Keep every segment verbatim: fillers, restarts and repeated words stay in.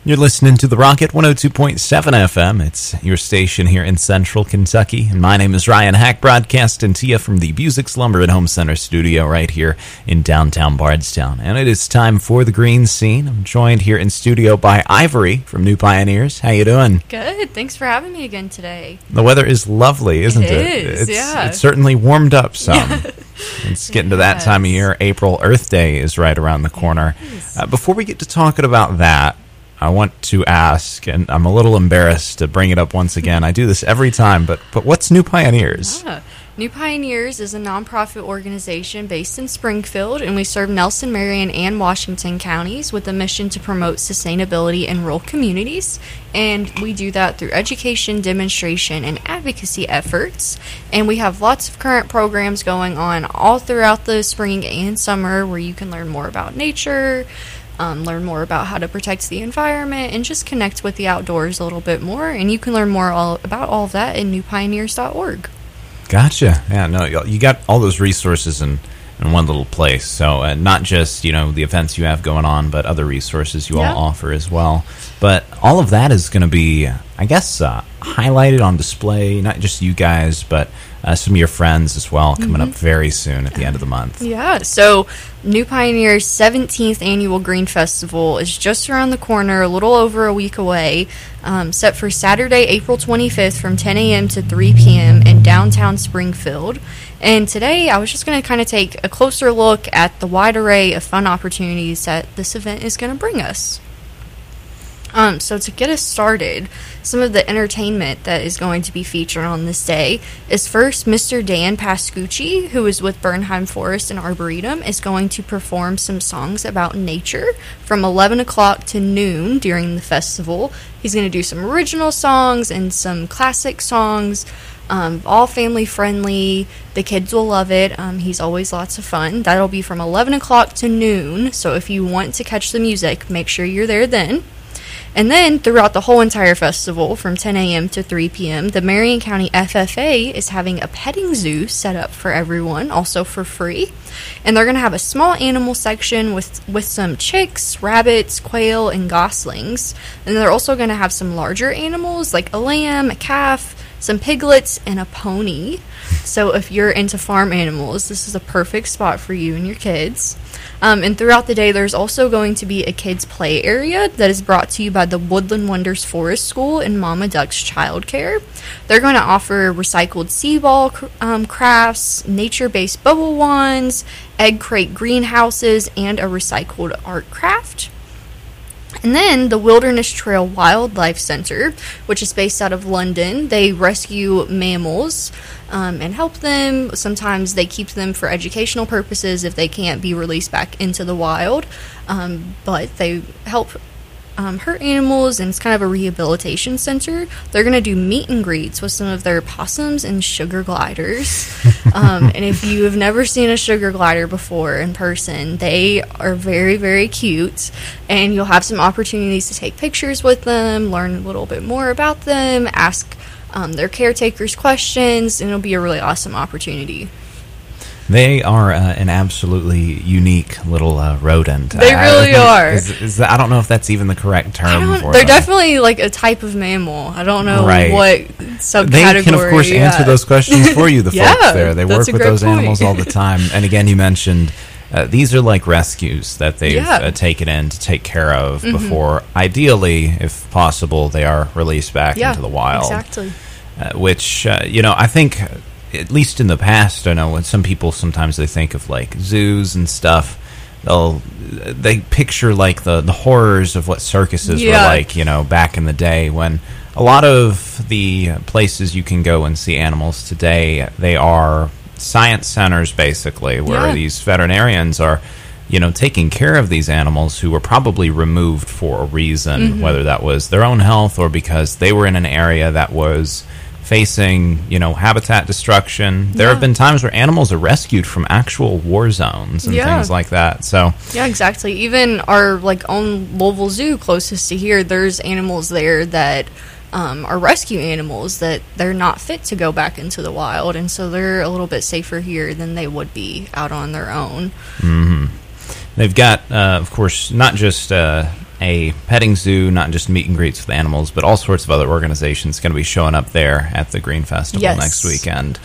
You're listening to The Rocket, one oh two point seven F M. It's your station here in Central Kentucky. And my name is Ryan Hack, broadcasting to you from the Busick's Lumber and Home Center studio right here in downtown Bardstown. And it is time for The Green Scene. I'm joined here in studio by Ivory from New Pioneers. How you doing? Good. Thanks for having me again today. The weather is lovely, isn't it? It is, it's, yeah. It's certainly warmed up some. Yeah. It's getting to that Yes. time of year. April Earth Day is right around the corner. Uh, before we get to talking about that, I want to ask, and I'm a little embarrassed to bring it up once again. I do this every time, but but what's New Pioneers? Yeah. New Pioneers is a nonprofit organization based in Springfield, and we serve Nelson, Marion, and Washington counties with a mission to promote sustainability in rural communities. And we do that through education, demonstration, and advocacy efforts. And we have lots of current programs going on all throughout the spring and summer where you can learn more about nature, Um, learn more about how to protect the environment, and just connect with the outdoors a little bit more. And you can learn more all about all of that at new pioneers dot org. Gotcha. Yeah, no, you got all those resources in, in one little place. So uh, not just, you know, the events you have going on, but other resources you Yeah. all offer as well. But all of that is going to be, I guess, uh, highlighted on display, not just you guys, but uh, some of your friends as well, coming Mm-hmm. up very soon at the end of the month. Yeah, so New Pioneers' seventeenth Annual Green Festival is just around the corner, a little over a week away, um, set for Saturday, April twenty-fifth from ten a.m. to three p.m. in downtown Springfield. And today I was just going to kind of take a closer look at the wide array of fun opportunities that this event is going to bring us. Um, so to get us started, some of the entertainment that is going to be featured on this day is first Mister Dan Pascucci, who is with Bernheim Forest and Arboretum, is going to perform some songs about nature from eleven o'clock to noon during the festival. He's going to do some original songs and some classic songs, um, all family friendly. The kids will love it. Um, he's always lots of fun. That'll be from eleven o'clock to noon, so if you want to catch the music, make sure you're there then. And then, throughout the whole entire festival, from ten a.m. to three p.m., the Marion County F F A is having a petting zoo set up for everyone, also for free. And they're going to have a small animal section with, with some chicks, rabbits, quail, and goslings. And they're also going to have some larger animals, like a lamb, a calf, some piglets, and a pony. So if you're into farm animals, this is a perfect spot for you and your kids. Um, and throughout the day, there's also going to be a kids' play area that is brought to you by the Woodland Wonders Forest School and Mama Duck's Childcare. They're going to offer recycled sea ball um, crafts, nature-based bubble wands, egg crate greenhouses, and a recycled art craft. And then the Wilderness Trail Wildlife Center, which is based out of London, they rescue mammals um, and help them. Sometimes they keep them for educational purposes if they can't be released back into the wild. Um, but they help um, hurt animals, and it's kind of a rehabilitation center. They're going to do meet and greets with some of their possums and sugar gliders. um, and if you have never seen a sugar glider before in person, they are very, very cute. And you'll have some opportunities to take pictures with them, learn a little bit more about them, ask um, their caretakers questions, and it'll be a really awesome opportunity. They are uh, an absolutely unique little uh, rodent. They I, really I, are. Is, is that, I don't know if that's even the correct term for They're them. definitely like a type of mammal. I don't know Right. what subcategory. They can, of course, yeah. answer those questions for you, the Yeah, folks there. They that's work a with great those point. animals all the time. And again, you mentioned uh, these are like rescues that they've Yeah. uh, taken in to take care of Mhm. before, ideally, if possible, they are released back Yeah, into the wild. exactly. Uh, which, uh, you know, I think, at least in the past, I know when some people sometimes they think of like zoos and stuff, they'll they picture like the, the horrors of what circuses Yeah. were like, you know, back in the day, when a lot of the places you can go and see animals today, they are science centers basically, where Yeah. these veterinarians are, you know, taking care of these animals who were probably removed for a reason, Mhm. whether that was their own health or because they were in an area that was facing, you know, habitat destruction. There Yeah. have been times where animals are rescued from actual war zones and Yeah. things like that. So, Yeah, exactly. Even our like own Louisville Zoo closest to here, there's animals there that um, are rescue animals that they're not fit to go back into the wild, and so they're a little bit safer here than they would be out on their own. mhm. They've got, uh, of course, not just uh, a petting zoo, not just meet and greets with animals, but all sorts of other organizations going to be showing up there at the Green Festival yes. next weekend.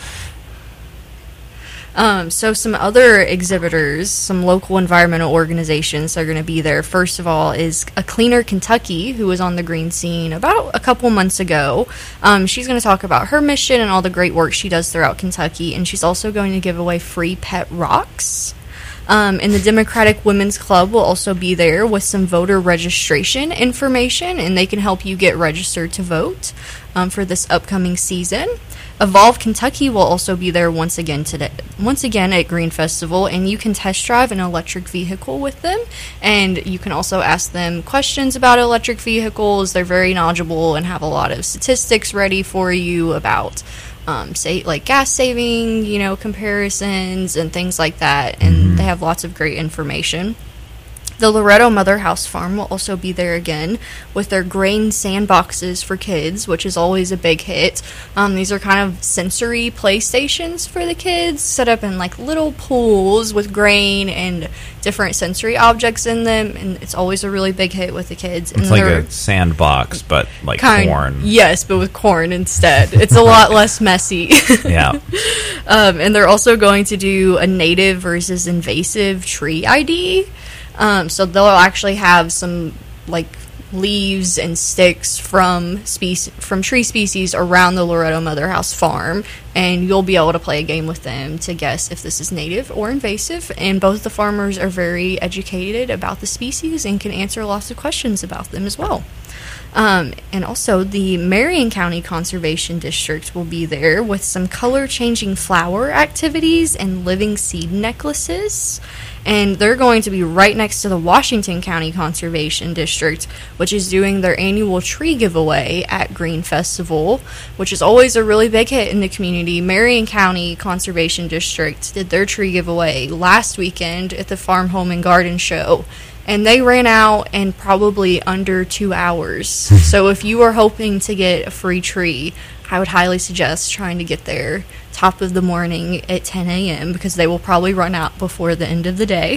Um, so some other exhibitors, some local environmental organizations that are going to be there. First of all is A Cleaner Kentucky, who was on the green scene about a couple months ago. Um, she's going to talk about her mission and all the great work she does throughout Kentucky, and she's also going to give away free pet rocks. Um, and the Democratic Women's Club will also be there with some voter registration information, and they can help you get registered to vote um, for this upcoming season. Evolve Kentucky will also be there once again today, once again at Green Festival, and you can test drive an electric vehicle with them, and you can also ask them questions about electric vehicles. They're very knowledgeable and have a lot of statistics ready for you about, um, say, like gas saving, you know, comparisons and things like that, and mm-hmm. they have lots of great information. The Loretto Mother House Farm will also be there again with their grain sandboxes for kids, which is always a big hit. Um, these are kind of sensory play stations for the kids, set up in like little pools with grain and different sensory objects in them, and it's always a really big hit with the kids. It's and like a sandbox, but like kind, corn. Yes, but with corn instead. It's a lot less messy. Yeah. Um, and they're also going to do a native versus invasive tree I D. Um, so they'll actually have some like leaves and sticks from species from tree species around the Loretto Mother House farm, and you'll be able to play a game with them to guess if this is native or invasive. And both the farmers are very educated about the species and can answer lots of questions about them as well. Um, and also the Marion County Conservation District will be there with some color-changing flower activities and living seed necklaces. And they're going to be right next to the Washington County Conservation District, which is doing their annual tree giveaway at Green Festival, which is always a really big hit in the community. Marion County Conservation District did their tree giveaway last weekend at the Farm, Home, and Garden Show, and they ran out in probably under two hours. So if you are hoping to get a free tree, I would highly suggest trying to get there top of the morning at ten a.m. because they will probably run out before the end of the day.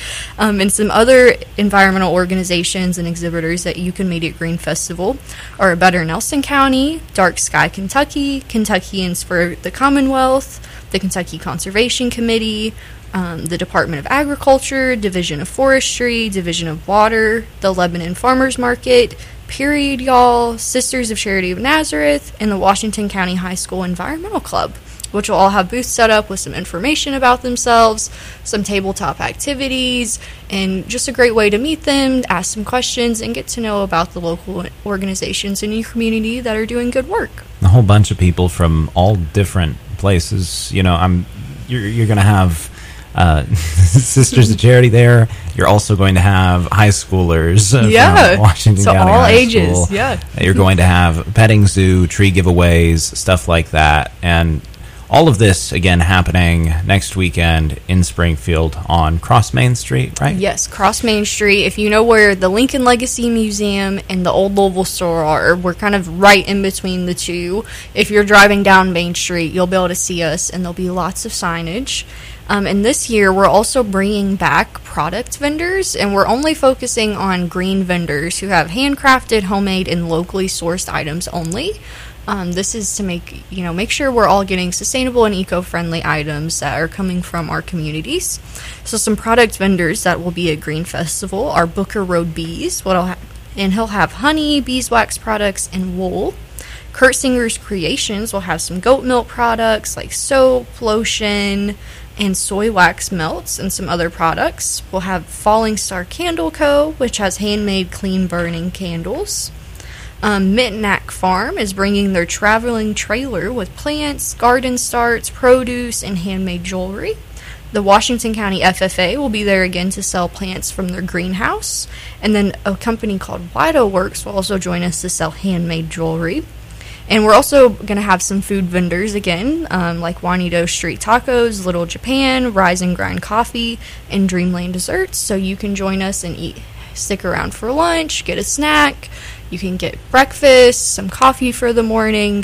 Um, and some other environmental organizations and exhibitors that you can meet at Green Festival are Better Nelson County, Dark Sky Kentucky, Kentuckians for the Commonwealth, the Kentucky Conservation Committee, um, the Department of Agriculture, Division of Forestry, Division of Water, the Lebanon Farmers Market, Period Y'all, Sisters of Charity of Nazareth, and the Washington County High School Environmental Club, which will all have booths set up with some information about themselves, some tabletop activities, and just a great way to meet them, ask some questions, and get to know about the local organizations in your community that are doing good work. A whole bunch of people from all different places. You know, I'm you're, you're going to have uh, Sisters of Charity there. You're also going to have high schoolers uh, yeah. from Washington so County all High ages. School. Yeah. You're going to have petting zoo, tree giveaways, stuff like that, and all of this, again, happening next weekend in Springfield on Cross Main Street, right? Yes, Cross Main Street. If you know where the Lincoln Legacy Museum and the Old Louisville store are, we're kind of right in between the two. If you're driving down Main Street, you'll be able to see us, and there'll be lots of signage. Um, and this year, we're also bringing back product vendors, and we're only focusing on green vendors who have handcrafted, homemade, and locally sourced items only. Um, this is to make, you know, make sure we're all getting sustainable and eco-friendly items that are coming from our communities. So some product vendors that will be at Green Festival are Booker Road Bees, what'll ha- and he'll have honey, beeswax products, and wool. Kurt Singer's Creations will have some goat milk products like soap, lotion, and soy wax melts, and some other products. We'll have Falling Star Candle Co., which has handmade clean burning candles. Um, Mittenack Farm is bringing their traveling trailer with plants, garden starts, produce, and handmade jewelry. The Washington County F F A will be there again to sell plants from their greenhouse. And then a company called Wido Works will also join us to sell handmade jewelry. And we're also going to have some food vendors again, um, like Juanito Street Tacos, Little Japan, Rise and Grind Coffee, and Dreamland Desserts. So you can join us and eat, stick around for lunch, get a snack. You can get breakfast, some coffee for the morning,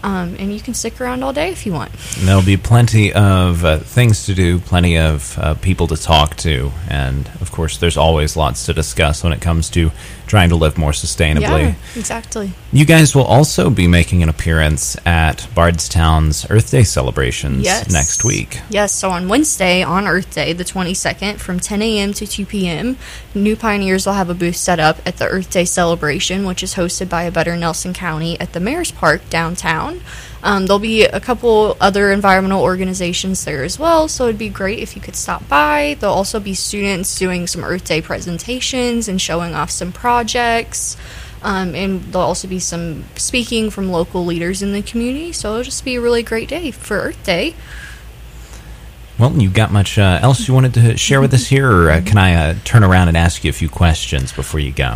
Um, and you can stick around all day if you want. There'll be plenty of uh, things to do, plenty of uh, people to talk to, and of course there's always lots to discuss when it comes to trying to live more sustainably. Yeah, exactly. You guys will also be making an appearance at Bardstown's Earth Day celebrations yes. next week. Yes, so on Wednesday, on Earth Day, the twenty-second, from ten a.m. to two p.m., New Pioneers will have a booth set up at the Earth Day celebration, which is hosted by A Better Nelson County at the Mayor's Park downtown. Um, there'll be a couple other environmental organizations there as well, so it'd be great if you could stop by. There'll also be students doing some Earth Day presentations and showing off some projects. Um, and there'll also be some speaking from local leaders in the community, so it'll just be a really great day for Earth Day. Well, you got much uh, else you wanted to share with us here, or uh, can I uh, turn around and ask you a few questions before you go?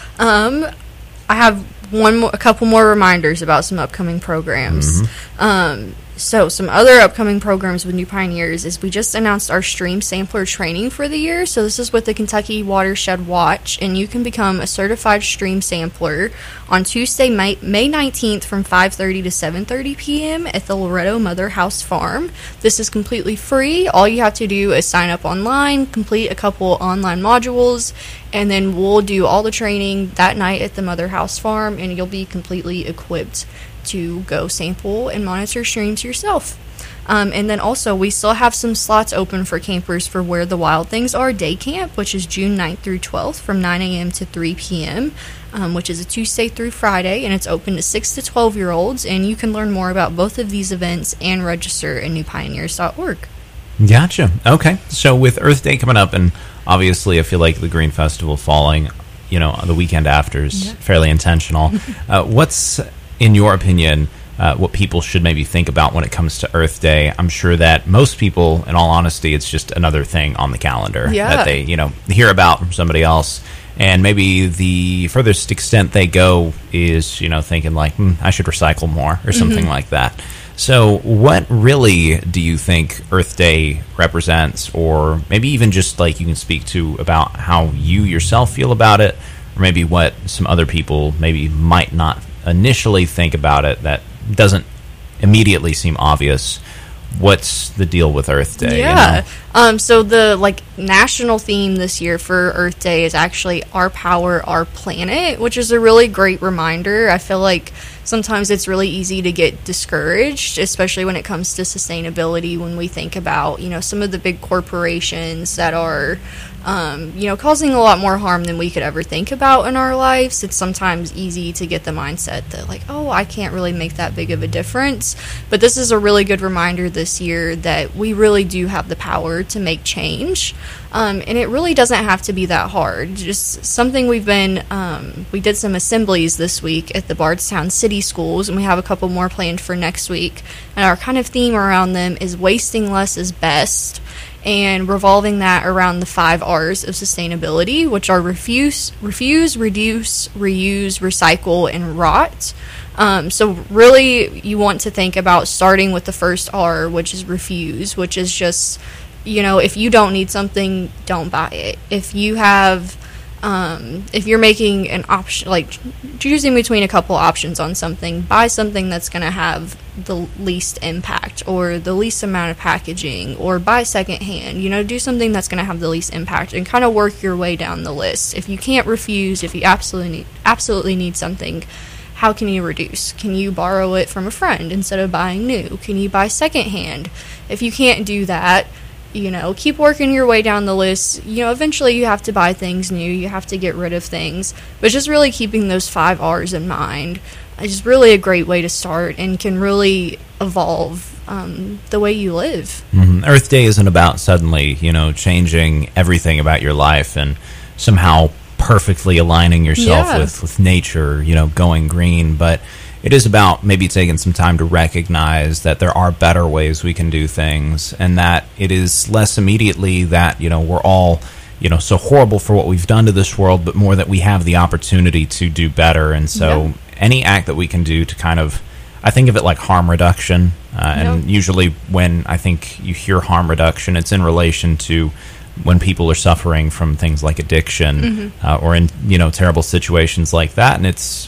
Um, I have one, more, a couple more reminders about some upcoming programs. Mm-hmm. Um, so some other upcoming programs with New Pioneers is we just announced our stream sampler training for the year. So this is with the Kentucky Watershed Watch, and you can become a certified stream sampler on Tuesday, May, May nineteenth from five thirty to seven thirty p.m. at the Loretto Mother House Farm. This is completely free. All you have to do is sign up online, complete a couple online modules, and then we'll do all the training that night at the Mother House Farm, and you'll be completely equipped to go sample and monitor streams yourself. Um, and then also, we still have some slots open for campers for Where the Wild Things Are Day Camp, which is June ninth through twelfth from nine a.m. to three p.m., um, which is a Tuesday through Friday, and it's open to six to twelve-year-olds, and you can learn more about both of these events and register at new pioneers dot org. Gotcha. Okay. So with Earth Day coming up, and obviously I feel like the Green Festival falling, you know, the weekend after is yeah. fairly intentional. uh, what's, in your opinion, uh, what people should maybe think about when it comes to Earth Day? I'm sure that most people, in all honesty, it's just another thing on the calendar yeah. that they, you know, hear about from somebody else. And maybe the furthest extent they go is, you know, thinking like, hmm, I should recycle more or something mm-hmm. like that. So what really do you think Earth Day represents, or maybe even just like you can speak to about how you yourself feel about it, or maybe what some other people maybe might not initially think about it that doesn't immediately seem obvious? What's the deal with Earth Day? Yeah. You know? Um, so the like national theme this year for Earth Day is actually Our Power, Our Planet, which is a really great reminder. I feel like sometimes it's really easy to get discouraged, especially when it comes to sustainability, when we think about, you know, some of the big corporations that are, um, you know, causing a lot more harm than we could ever think about in our lives. It's sometimes easy to get the mindset that, like, oh, I can't really make that big of a difference. But this is a really good reminder this year that we really do have the power to make change. Um, and it really doesn't have to be that hard. Just something we've been, um, we did some assemblies this week at the Bardstown City Schools, and we have a couple more planned for next week. And our kind of theme around them is wasting less is best, and revolving that around the five R's of sustainability, which are refuse, refuse, reduce, reuse, recycle, and rot. Um, so really, you want to think about starting with the first R, which is refuse, which is just, you know, if you don't need something, don't buy it. If you have, um, if you're making an option, like choosing between a couple options on something, buy something that's going to have the least impact or the least amount of packaging, or buy secondhand. You know, do something that's going to have the least impact and kind of work your way down the list. If you can't refuse, if you absolutely need, absolutely need something, how can you reduce? Can you borrow it from a friend instead of buying new? Can you buy secondhand? If you can't do that, you know, keep working your way down the list. You know, eventually you have to buy things new. You have to get rid of things. But just really keeping those five R's in mind is really a great way to start and can really evolve um, the way you live. Mm-hmm. Earth Day isn't about suddenly, you know, changing everything about your life and somehow perfectly aligning yourself yeah. with, with nature, you know, going green. But it is about maybe taking some time to recognize that there are better ways we can do things, and that it is less immediately that, you know, we're all, you know, so horrible for what we've done to this world, but more that we have the opportunity to do better. And so yeah. any act that we can do to kind of, I think of it like harm reduction. Uh, and yep. usually when I think you hear harm reduction, it's in relation to when people are suffering from things like addiction mm-hmm. uh, or in, you know, terrible situations like that. And it's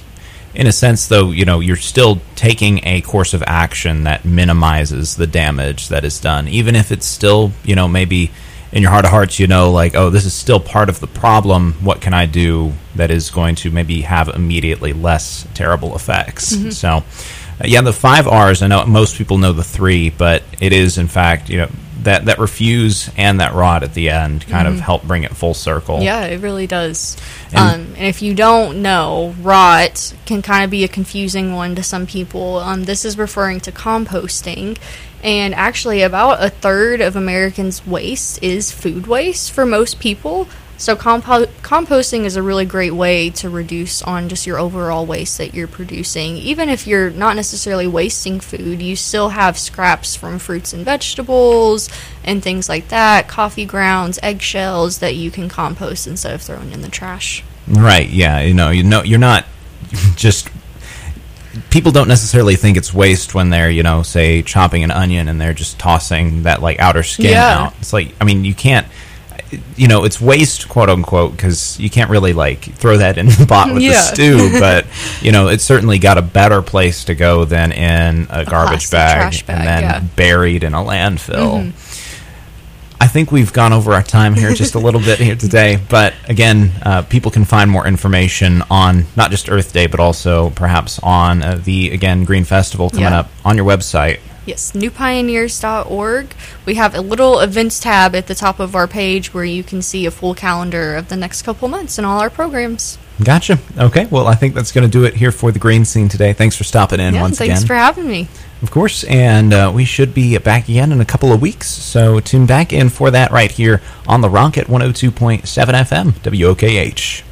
in a sense, though, you know, you're still taking a course of action that minimizes the damage that is done, even if it's still, you know, maybe in your heart of hearts, you know, like, oh, this is still part of the problem. What can I do that is going to maybe have immediately less terrible effects? Mm-hmm. So, uh, yeah, the five R's, I know most people know the three, but it is, in fact, you know, that, that refuse and that rot at the end kind mm-hmm. of help bring it full circle. Yeah, it really does. And, um, and if you don't know, rot can kind of be a confusing one to some people. Um, this is referring to composting. And actually, about a third of Americans' waste is food waste for most people. So compo- composting is a really great way to reduce on just your overall waste that you're producing. Even if you're not necessarily wasting food, you still have scraps from fruits and vegetables and things like that, coffee grounds, eggshells that you can compost instead of throwing in the trash. Right, yeah. You know, you know, you're not just... People don't necessarily think it's waste when they're, you know, say, chopping an onion and they're just tossing that, like, outer skin yeah. out. It's like, I mean, you can't... You know, it's waste, quote unquote, because you can't really like throw that in the pot with yeah. the stew. But you know, it's certainly got a better place to go than in a, a garbage bag, bag and then yeah. buried in a landfill. Mm-hmm. I think we've gone over our time here just a little bit here today. But again, uh, people can find more information on not just Earth Day, but also perhaps on uh, the again Green Festival coming yeah. up on your website. Yes, new pioneers dot org. We have a little events tab at the top of our page where you can see a full calendar of the next couple months and all our programs. Gotcha. Okay, well, I think that's going to do it here for the Green Scene today. Thanks for stopping in yeah, once thanks again. Thanks for having me. Of course, and uh, we should be back again in a couple of weeks, so tune back in for that right here on the Rocket one oh two point seven F M, W O K H.